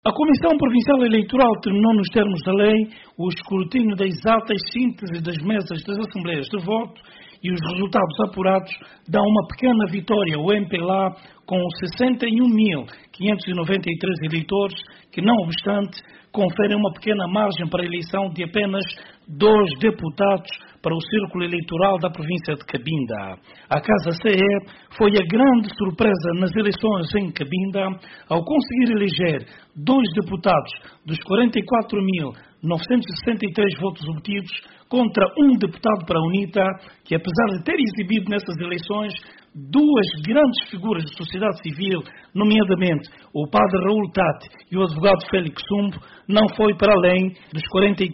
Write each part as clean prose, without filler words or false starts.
A Comissão Provincial Eleitoral terminou nos termos da lei o escrutínio das atas sínteses das mesas das Assembleias de Voto e os resultados apurados dão uma pequena vitória ao MPLA com 61.593 eleitores que, não obstante, conferem uma pequena margem para a eleição de apenas 2 deputados para o círculo eleitoral da província de Cabinda. A Casa CE foi a grande surpresa nas eleições em Cabinda ao conseguir eleger 2 deputados dos 44.963 votos obtidos contra um deputado para a UNITA, que apesar de ter exibido nessas eleições 2 grandes figuras da sociedade civil, nomeadamente o padre Raul Tati e o advogado Félix Sumbo, não foi para além dos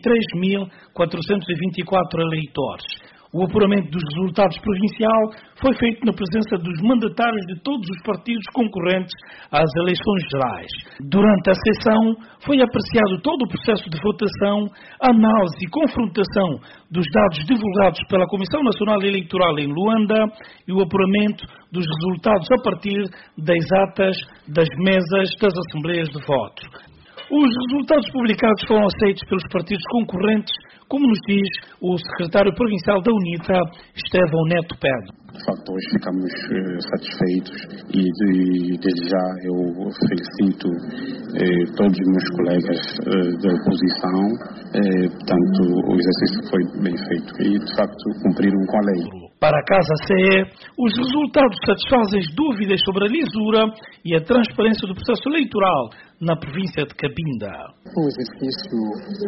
43.424 eleitores. O apuramento dos resultados provincial foi feito na presença dos mandatários de todos os partidos concorrentes às eleições gerais. Durante a sessão, foi apreciado todo o processo de votação, análise e confrontação dos dados divulgados pela Comissão Nacional Eleitoral em Luanda e o apuramento dos resultados a partir das atas das mesas das Assembleias de Voto. Os resultados publicados foram aceitos pelos partidos concorrentes, como nos diz o secretário provincial da UNITA, Estevão Neto Pedro. De facto, hoje ficamos satisfeitos e desde já eu felicito todos os meus colegas da oposição. Portanto, o exercício foi bem feito e, de facto, cumpriram com a lei. Para a Casa CE, os resultados satisfazem as dúvidas sobre a lisura e a transparência do processo eleitoral na província de Cabinda. Um exercício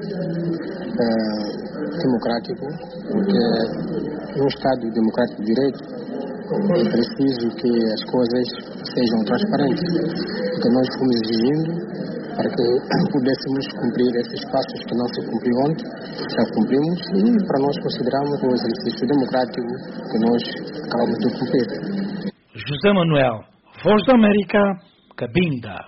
democrático, porque num Estado democrático de direito é preciso que as coisas sejam transparentes, porque nós fomos exigindo para que pudéssemos cumprir esses passos que não se cumpriu ontem, já cumprimos e para nós consideramos um exercício democrático que nós acabamos de cumprir. José Manuel, Voz da América, Cabinda.